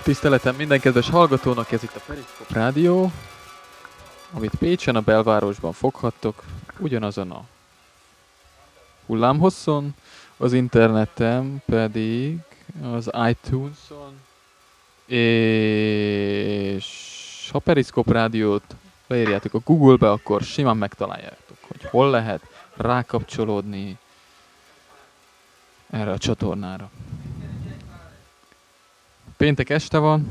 Tiszteletem minden kedves hallgatónak, ez itt a Periszkop Rádió, amit Pécsen, a belvárosban foghattok, ugyanazon a hullámhosszon, az interneten pedig az iTunes-on, és ha Periszkop Rádiót beírjátok a Google-be, akkor simán megtaláljátok, hogy hol lehet rákapcsolódni erre a csatornára. Péntek este van,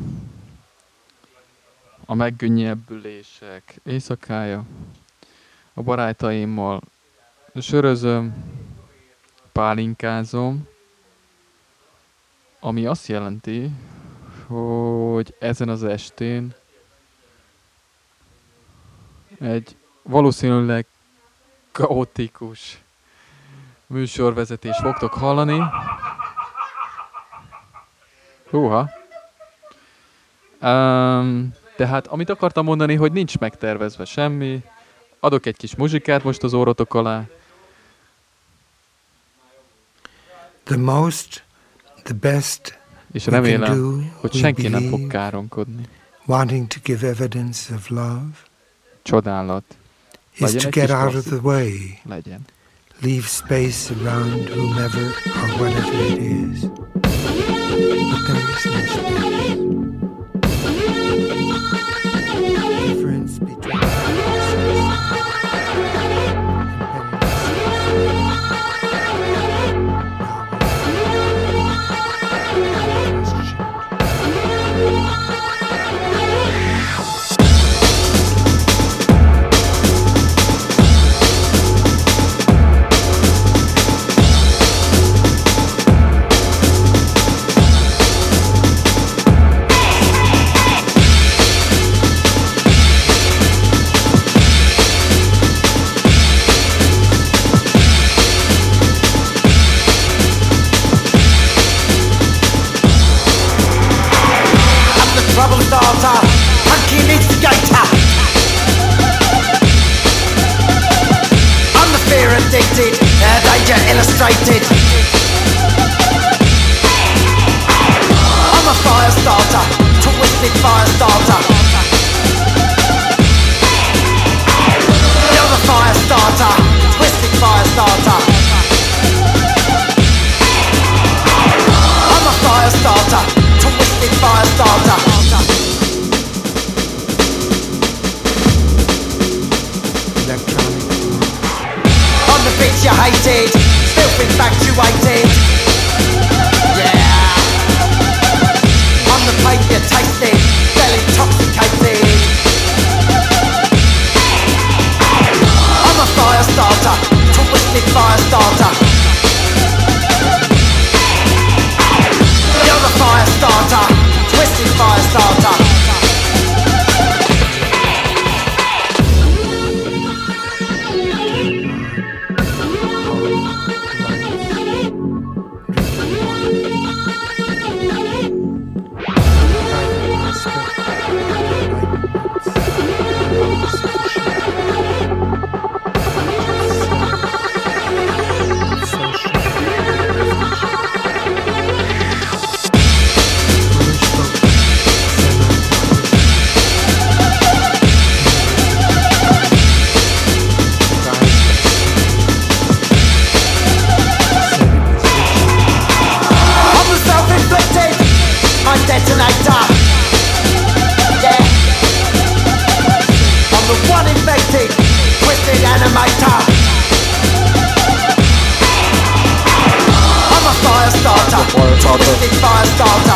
a megkönnyebbülések éjszakája, a barátaimmal sörözöm, pálinkázom, ami azt jelenti, hogy ezen az estén egy valószínűleg kaotikus műsorvezetést fogtok hallani. Húha! Tehát amit akartam mondani, hogy nincs megtervezve semmi. Adok egy kis muzsikát most az órotok alá. The best és remélem, hogy senki nem fog káromkodni. Wanting to give evidence of love. Csodálat. Is to get out of the way. Legyen. Leave space around whomever or whatever it is. But there is no space. The difference between illustrated. I'm a fire starter, twisted fire starter. You're the fire starter, twisted fire starter. I'm a fire starter, twisted fire starter. On the bitch you hated, still infatuated. Yeah. On the pain you tasted, still intoxicated. I'm a fire starter, twisted fire starter. You're the fire starter, twisted fire starter. Detonator. Yeah. I'm the one infected, twisted animator. I'm a fire starter, twisted fire starter.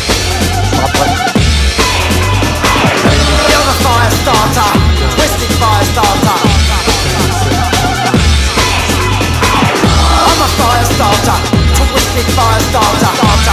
You're the fire starter, twisted fire starter. I'm a fire starter, twisted fire starter.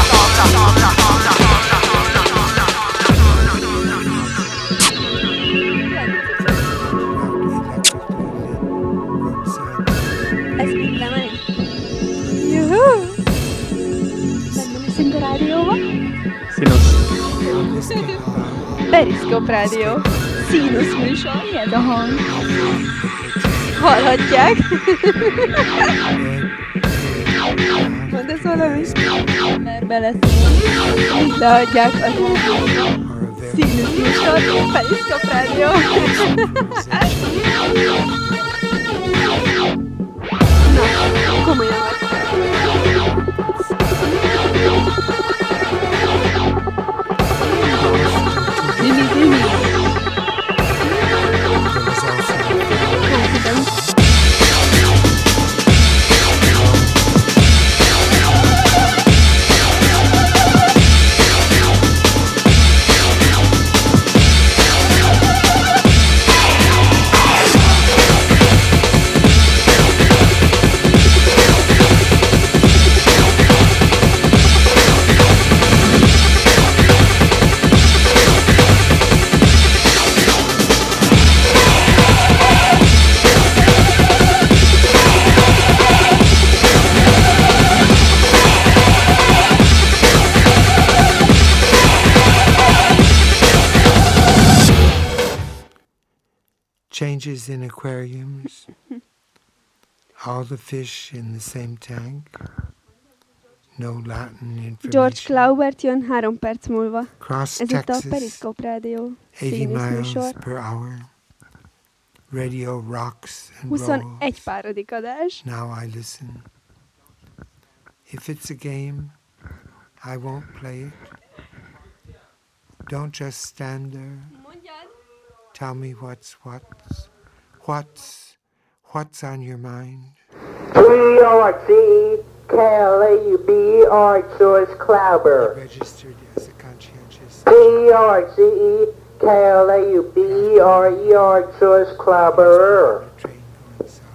Periszkop Rádió. Színusz műsor, ez a hang. Hallhatják? mondasz valamit? Mert beleszól. Visszaadják a Színusz műsor, Periszkop Rádió. Na, komolyan vagy. Dimi. Changes in aquariums. All the fish in the same tank. No Latin information. George Claubert jön 3 perc múlva. Cross Ez itt a Texas, Periszkop Rádió 80 színusz miles műsor. per hour. Radio rocks and rolls. 21 párodik adás. Now I listen. If it's a game, I won't play it. Don't just stand there. Tell me what's on your mind. PRCKLAUB George Claubert. Registered as a conscientious. PRCKLAUB George Claubert. Train going south.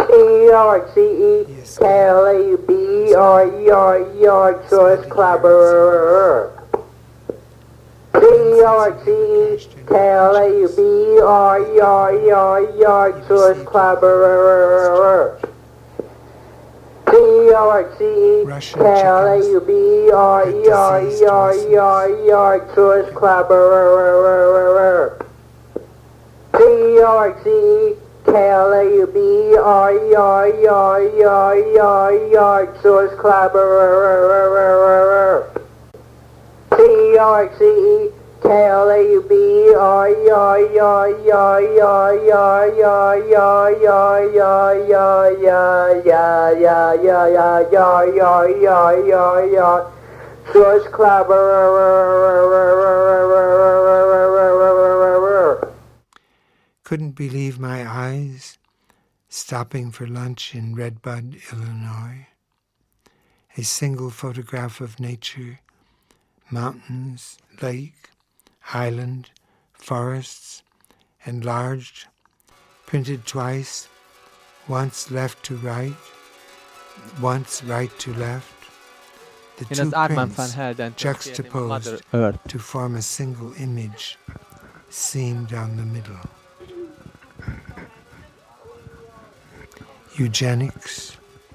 PRCKLAUB George Claubert. PRCKLAUB George Claubert. PRCKLAUB George Claubert. PRCKLAUB George Claubert. PRCKLAUB George Claubert. Couldn't believe my eyes, stopping for lunch in Redbud, Illinois. A single photograph of nature, mountains, lake, island, forests, enlarged, printed twice, once left to right, once right to left. The Én two az Armand van prints Helden juxtaposed Earth. to form a single image, seen down the middle. Eugenics.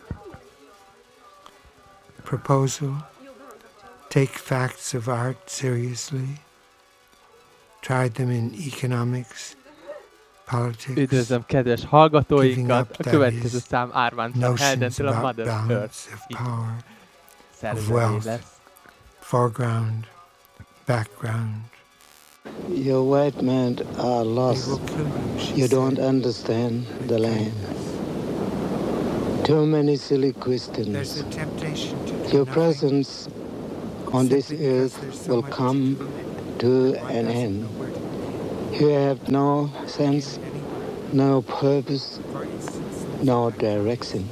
Proposal. Take facts of art seriously. Tried them in economics, politics. Üdvözlöm kedves hallgatóinkat! A következő szám Armand van Notions Heldentől a about Mother Earth. balance of power, of Szerzői wealth, lesz. foreground, background. You white men are They lost. will kill you, she You said, don't understand with the land. kindness. Too many silly There's questions. a temptation to do Your nothing, presence on this simply because earth there's so will much come to do. to One an doesn't end. know where to You have no sense, begin anywhere. no purpose, For instance, no direction.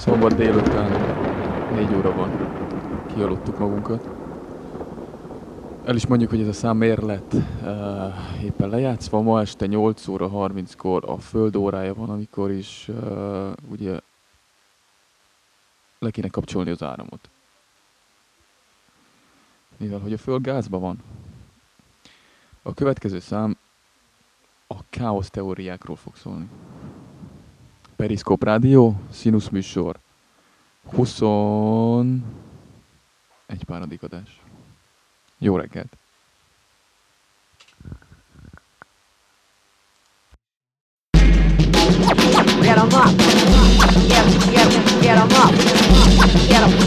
Szombat délután 4 óra van. Kialudtuk magunkat. El is mondjuk, hogy ez a szám miért lett éppen lejátszva. Ma este 8 óra 30-kor a Föld órája van, amikor is ugye le kéne kapcsolni az áramot. Mivel, hogy a Föld gázban van. A következő szám a káosz teóriákról fog szólni. Periszkóp rádió, Sinus műsor. 21 páradik adás. Jó reggelt! Get 'em up. Get 'em up. Get 'em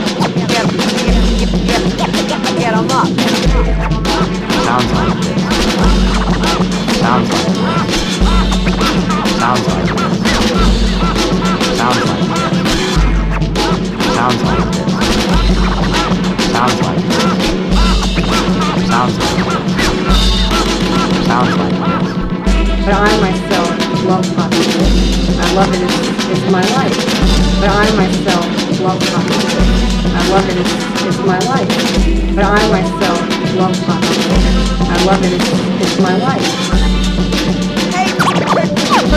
up. Sounds like this. Sounds like this. Sounds like this. Sounds like this. Sounds like this. Sounds like this. Sounds like this. Sounds like this. But I myself love pop music. I love it, it's my life. But I myself love pop music. I love it, it's my life. But I myself love pop music. I love it, it's my life. Hey, bird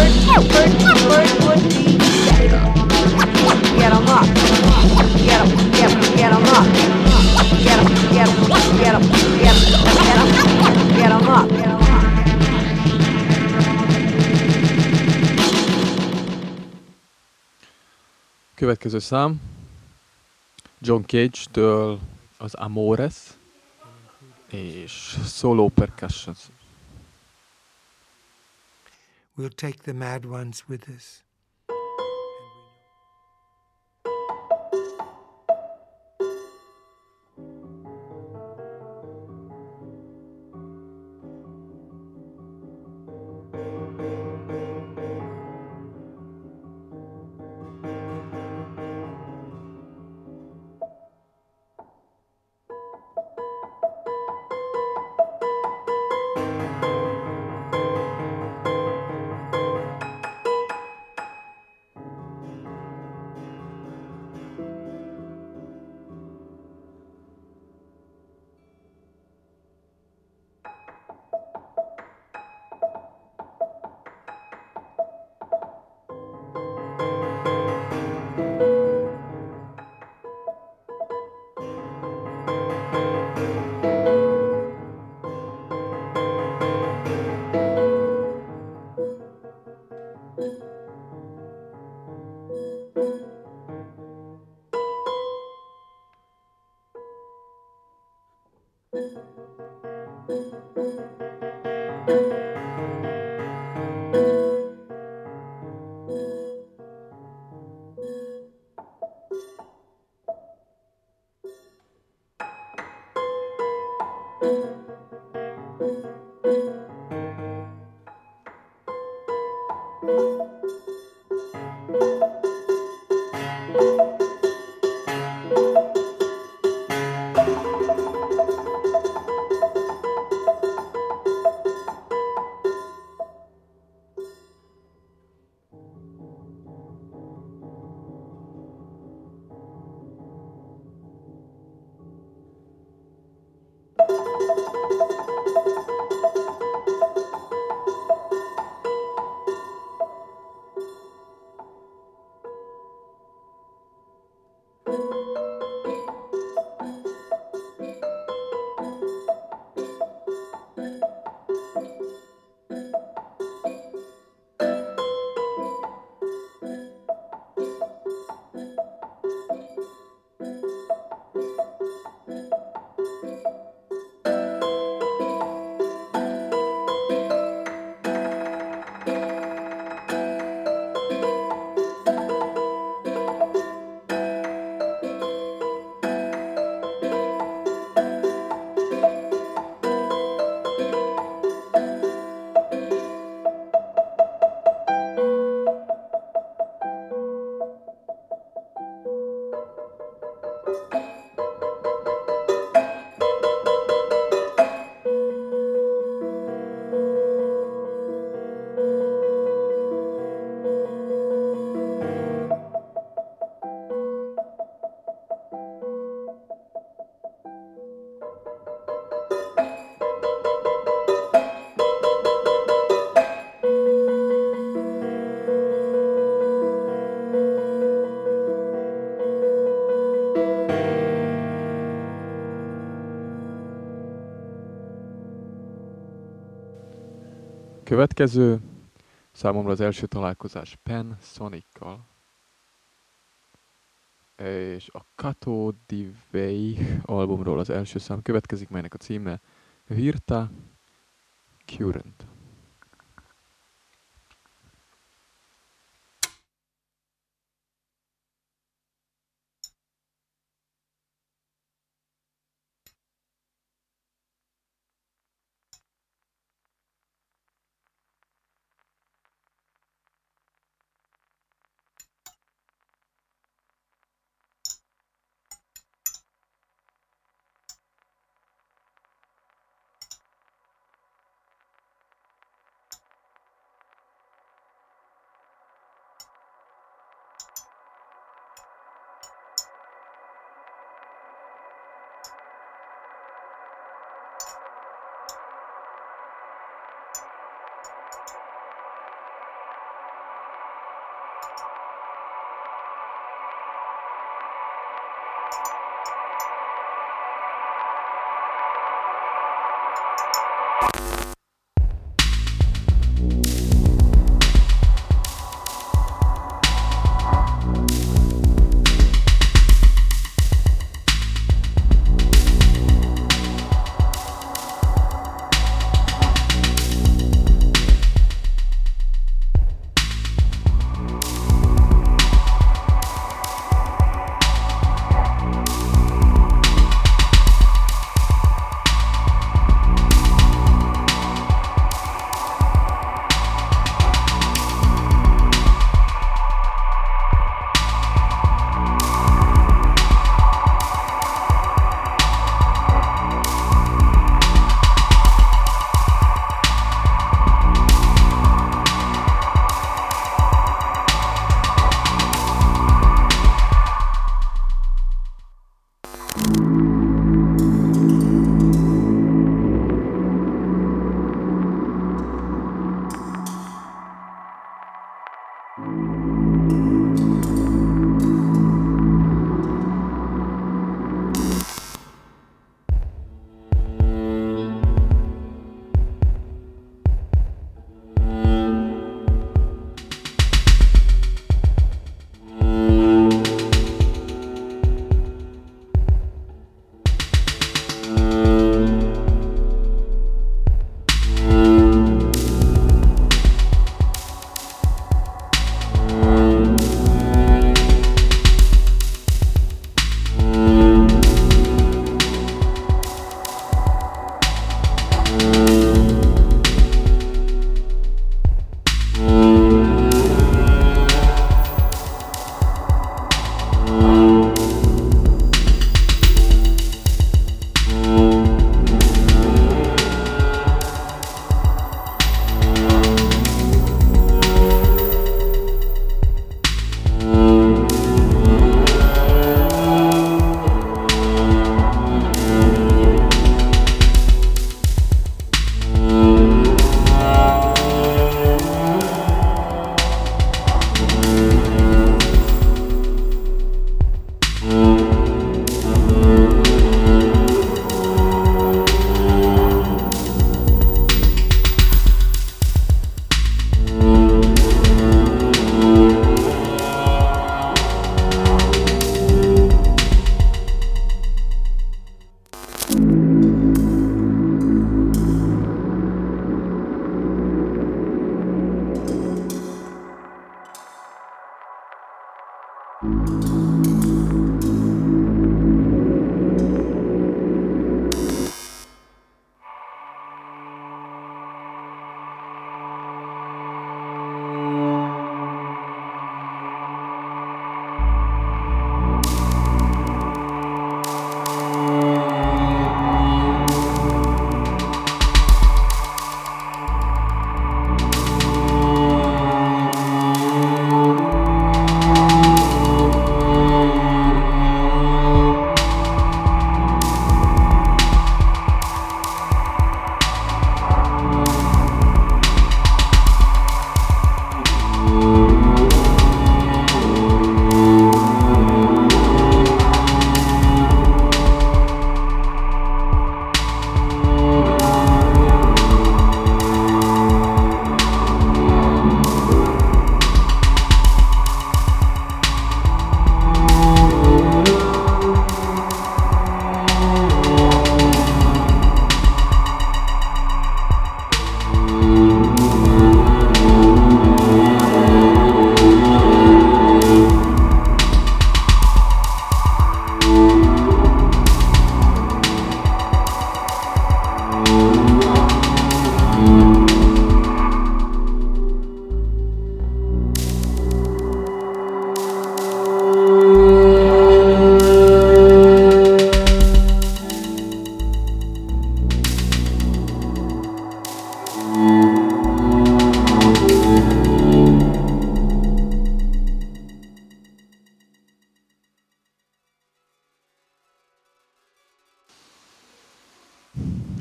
would be dead. Get 'em up. Get 'em up. Get 'em up. Get 'em up. Következő szám John Cage-től az Amores és Solo Percussions. We'll take the mad ones with us. következő, számomra az első találkozás Pen Sonic-kal, és a Cato di Vei albumról az első szám következik, melynek a címe Virta Current.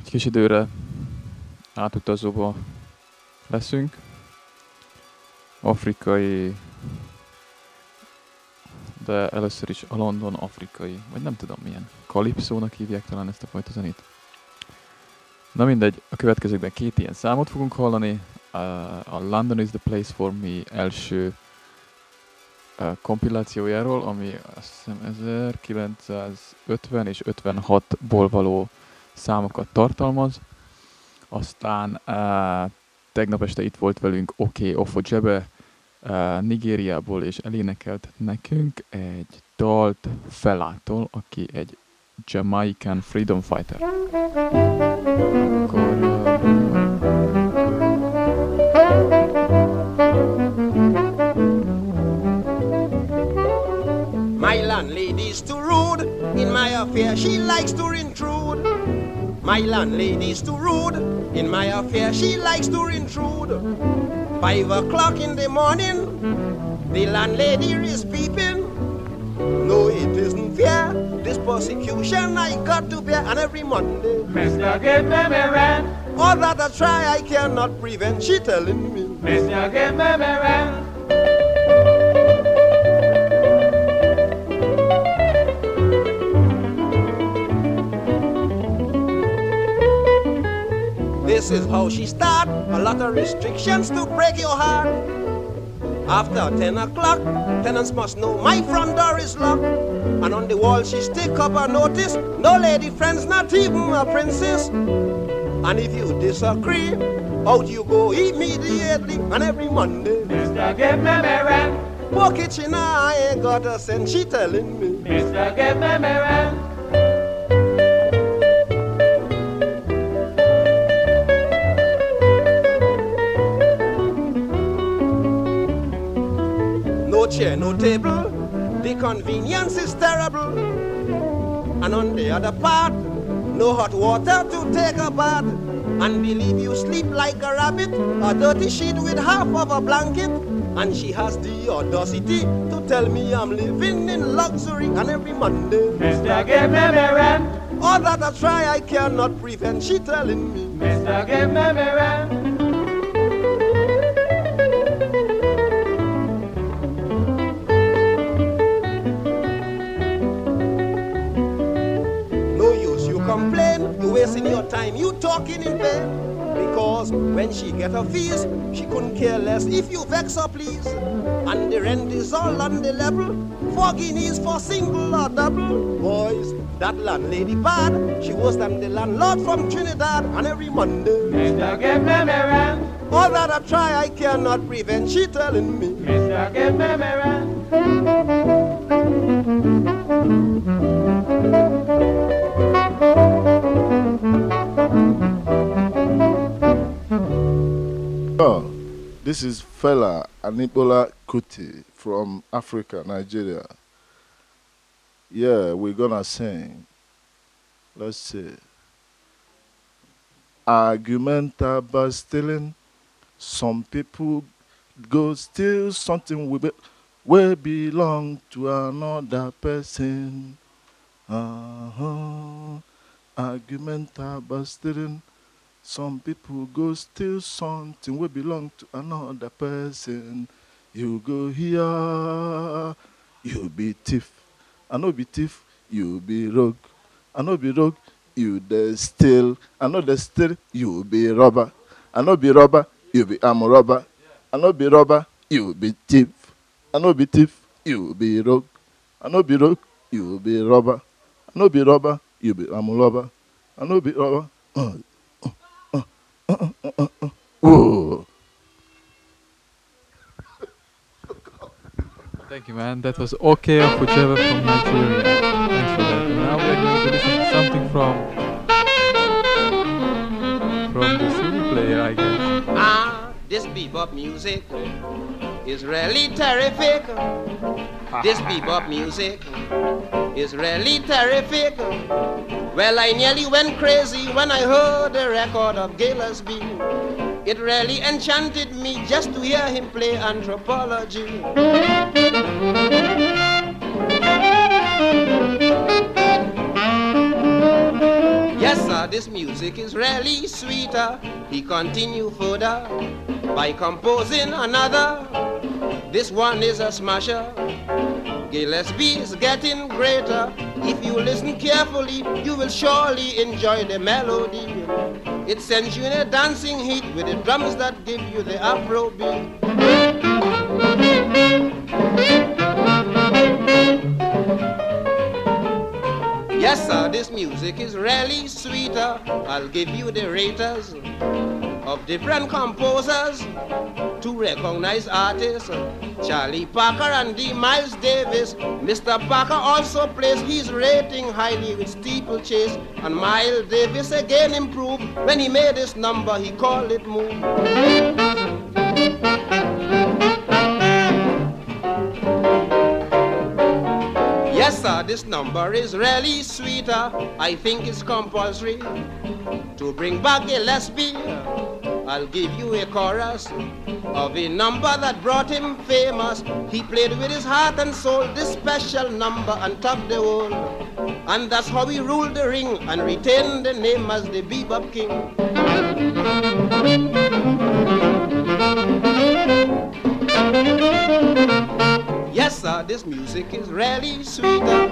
egy kis időre átutazóba leszünk. Afrikai, de először is a London afrikai, vagy nem tudom milyen, kalipszónak hívják talán ezt a fajta zenét. Na mindegy, a következőkben 2 ilyen számot fogunk hallani. A London is the Place for Me első kompilációjáról, ami azt hiszem 1950 és 56-ból való számokat tartalmaz. Aztán tegnap este itt volt velünk Oké Ofojebe Nigériából, és elénekelt nekünk egy dalt Felától, aki egy Jamaican freedom fighter. Akkor my landlady's too rude, in my affair she likes to intrude. My landlady's too rude, in my affair she likes to intrude. 5 o'clock in the morning, the landlady is peeping. No, it isn't fair, this persecution I got to bear, and every Monday, Mr. Give me rent. all that I try I cannot prevent, she telling me, Mr. Give me rent. this is how she start, a lot of restrictions to break your heart. After 10 o'clock, tenants must know my front door is locked. And on the wall she stick up a notice, no lady friends, not even a princess. And if you disagree, out you go immediately, and every Monday, Mr. Give me rent. poor kitchen, I ain't got a cent, she telling me, Mr. Give me rent. no chair, no table, the convenience is terrible. And on the other part, no hot water to take a bath. And believe you sleep like a rabbit, a dirty sheet with half of a blanket. And she has the audacity to tell me I'm living in luxury. And every Monday, Mr. Give me rent. all that I try I cannot prevent, she telling me, Mr. Give me rent. no use you complain, you wasting your time, you talking in vain. Because when she get her fees, she couldn't care less if you vex her, please. And the rent is all on the level, 4 guineas for single or double. Boys, that landlady bad, she worse than the landlord from Trinidad. And every Monday, Mr. Give me rent. all that I try I cannot prevent, she telling me, Mr. Give me rent. Oh, this is Fela Anibola Kuti from Africa, Nigeria. Yeah, we're gonna sing. Let's see. Argumenta by stealing. Some people go steal something we belong to another person. Argumenta by stealing. Some people go steal something we belong to another person. You go here, you be thief. I no be thief, you be rogue. I no be rogue, you dey steal. I no dey steal, you be robber. I no be robber, you be arm robber. I no be robber, you be thief. I no be thief, you be rogue. I no be rogue, you be robber. I no be robber, you be arm robber. I no be robber. Whoa. Thank you, man. That was Oké Ofojebe from Nigeria. Thanks for that. And now we're going to listen to something from the CD player, I guess. ah, this bebop music is really terrific. This bebop music is really terrific. Well, I nearly went crazy when I heard the record of Gillespie. It really enchanted me just to hear him play anthropology. Yes, sir, this music is really sweeter. He continue further by composing another. This one is a smasher. Gillespie is getting greater. If you listen carefully, you will surely enjoy the melody. It sends you in a dancing heat with the drums that give you the Afro beat. Yes, sir, this music is really sweeter. I'll give you the raters of different composers to recognize artists. Charlie Parker and D. Miles Davis. Mr. Parker also placed his rating highly with Steeplechase. And Miles Davis again improved when he made this number, he called it Move. Yes, sir, this number is really sweeter. I think it's compulsory to bring back Gillespie. I'll give you a chorus of a number that brought him famous. He played with his heart and soul this special number and topped the world. And that's how he ruled the ring and retained the name as the Bebop King. Yes, sir, this music is really sweeter.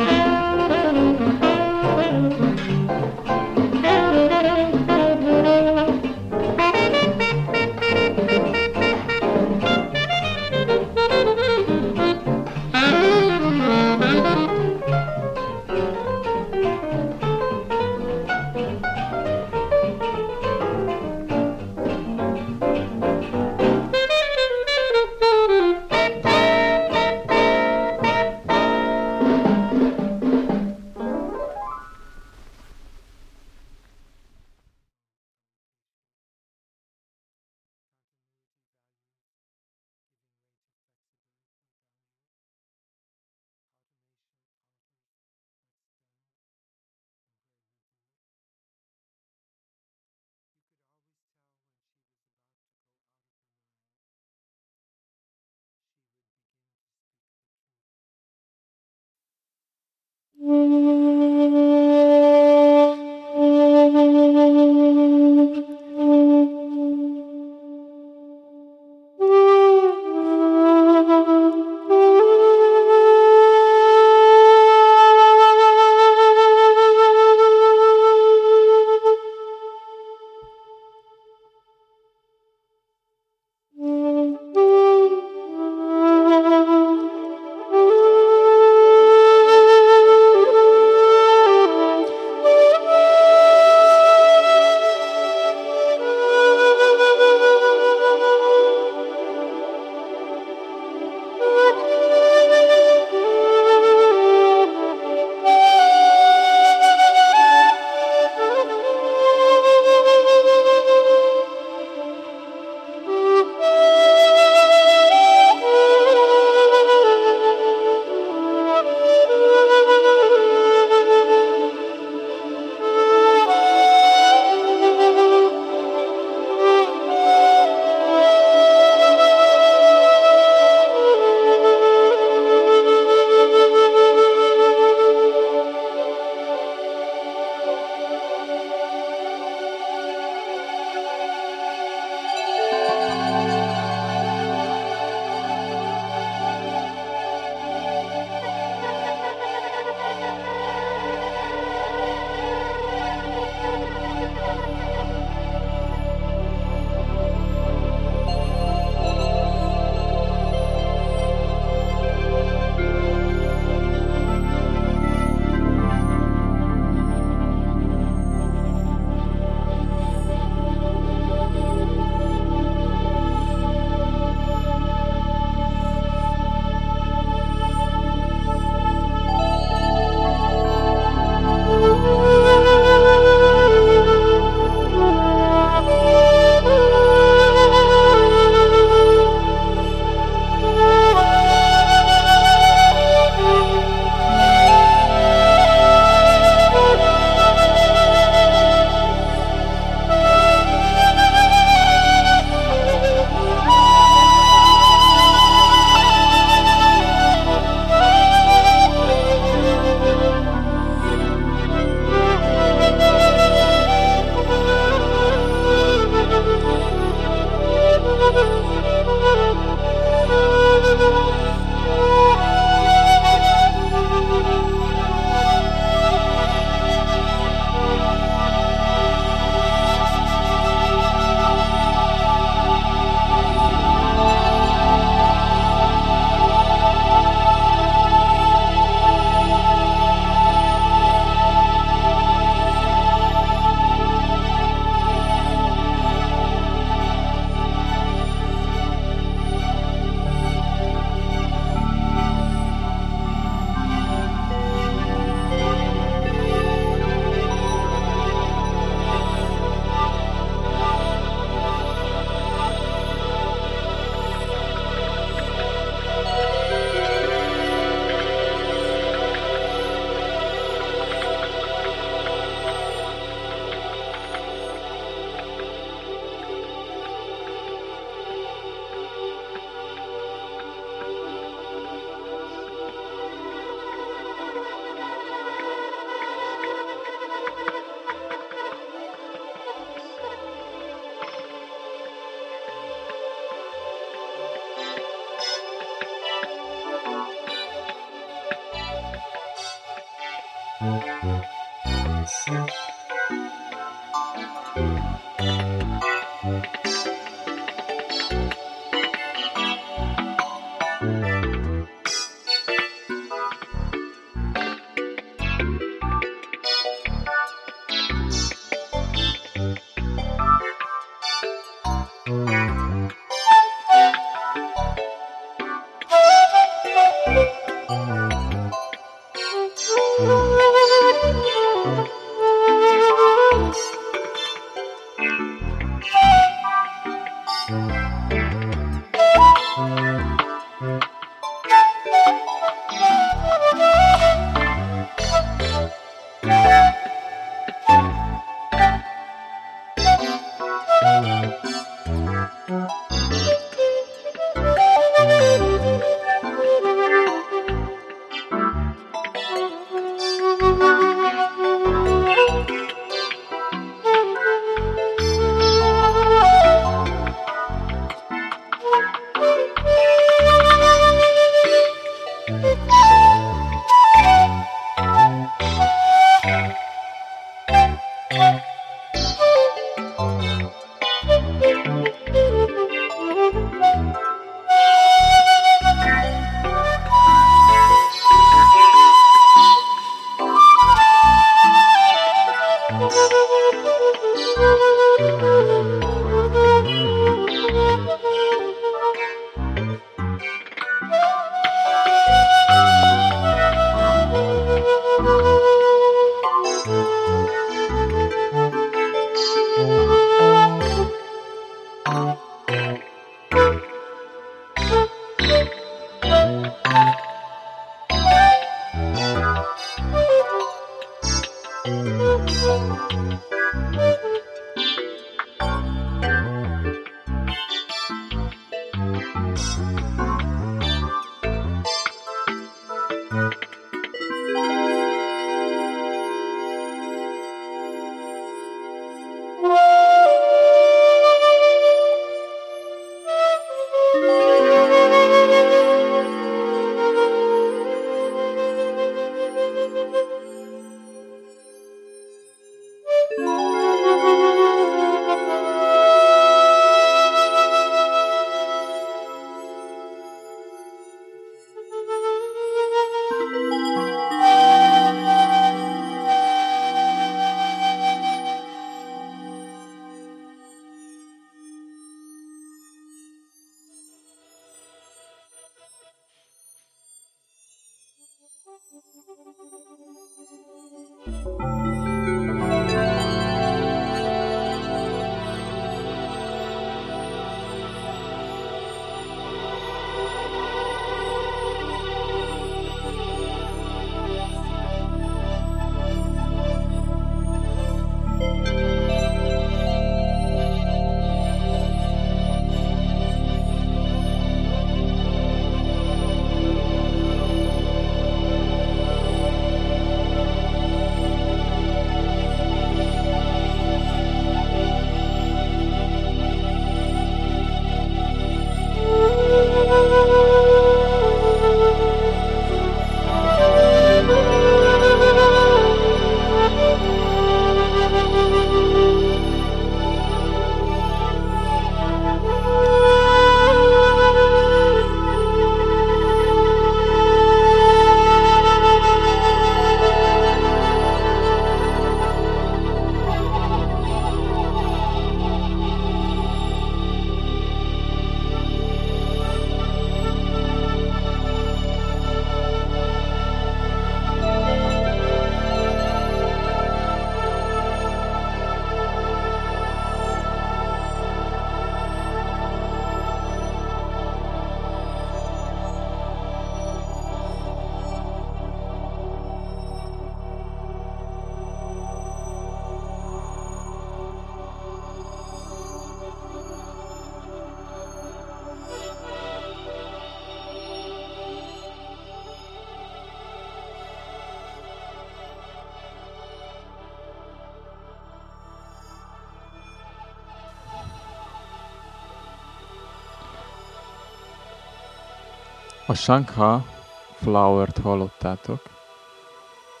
A Shangha Flower-t hallottátok.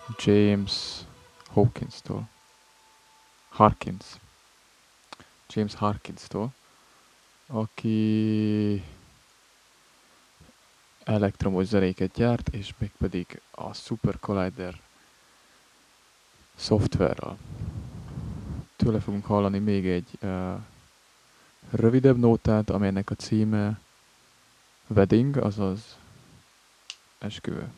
James Harkins-tól, aki elektromos zenéket gyárt, és mégpedig a Super Collider szoftverrel. Tőle fogunk hallani még egy rövidebb nótát, amelynek a címe Wedding, azaz esküvő.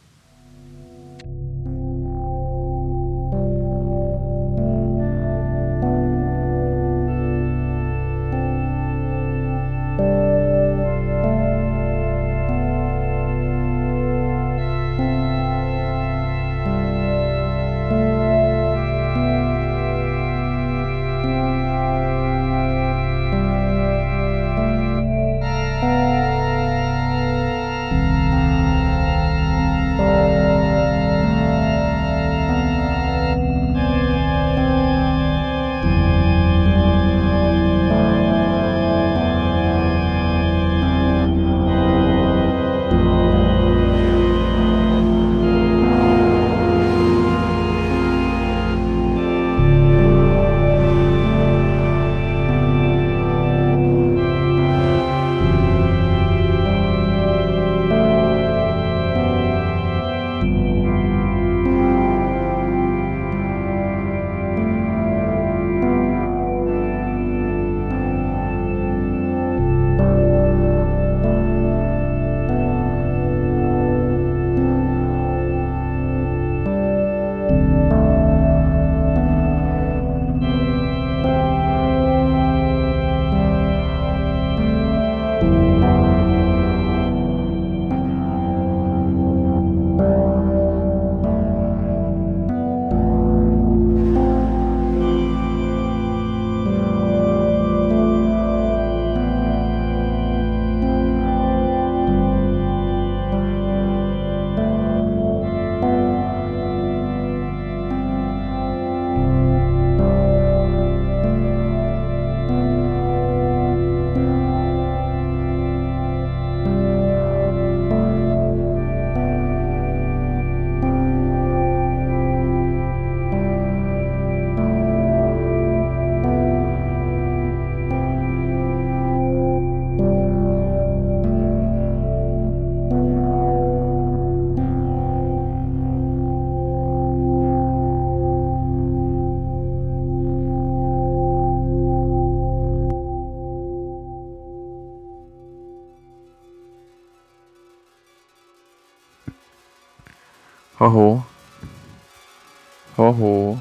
Ha-ho.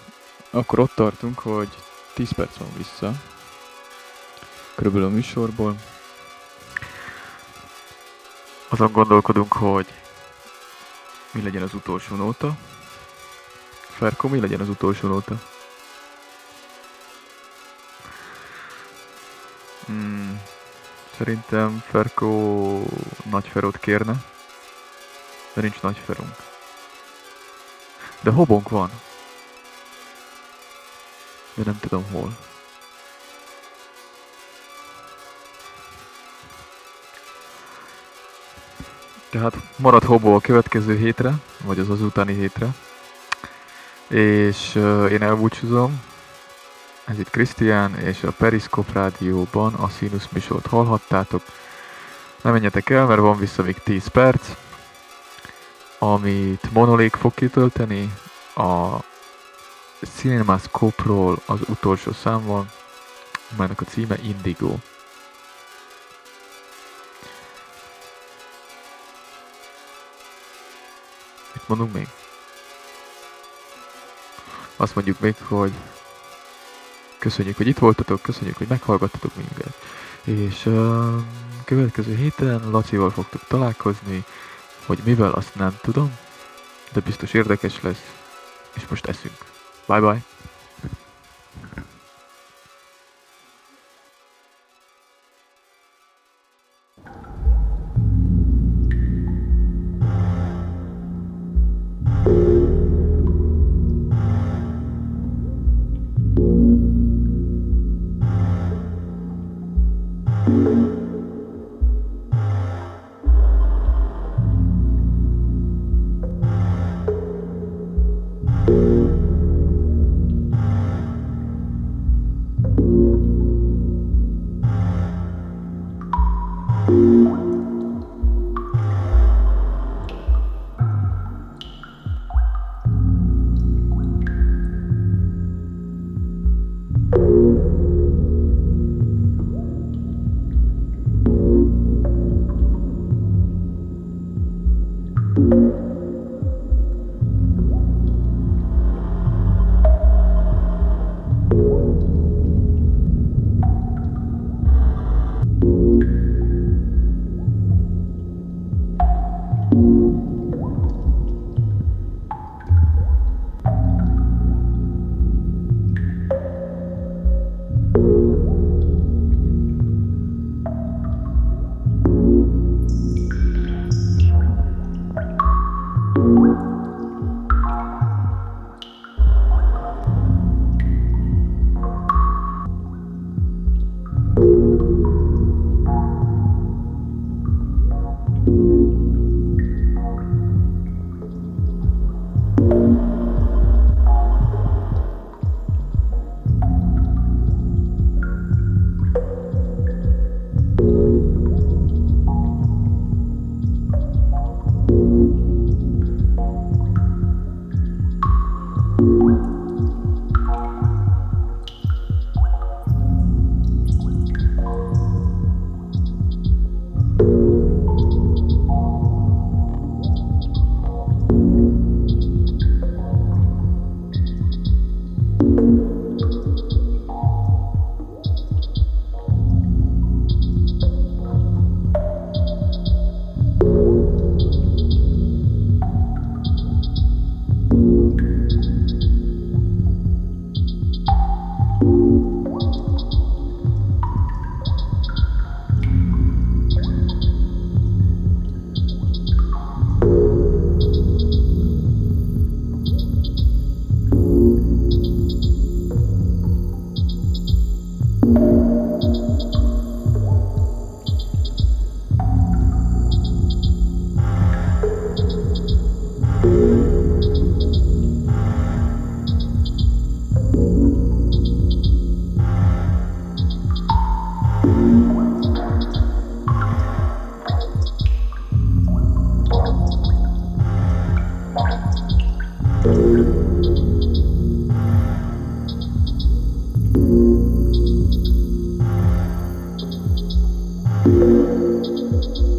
Akkor ott tartunk, hogy 10 perc van vissza. Körülbelül a műsorból. Azon gondolkodunk, hogy mi legyen az utolsó nóta. Ferko, mi legyen az utolsó nóta? Szerintem Ferko nagy ferót kérne, de nincs nagy ferunk. De hobonk van. De nem tudom hol. Tehát marad hobó a következő hétre, vagy az utáni hétre. És én elbúcsúzom. Ez itt Krisztián, és a Periszkop Rádióban a Sinus műsort hallhattátok. Ne menjetek el, mert van vissza még 10 perc, amit Monolék fog kitölteni a Cinemascope-ról az utolsó számmal, melynek a címe Indigo. Mit mondunk még? Azt mondjuk még, hogy köszönjük, hogy itt voltatok, köszönjük, hogy meghallgattatok minket. És következő héten Lacival fogtok találkozni, hogy mivel azt nem tudom, de biztos érdekes lesz, és most eszünk. Bye bye! Thank you.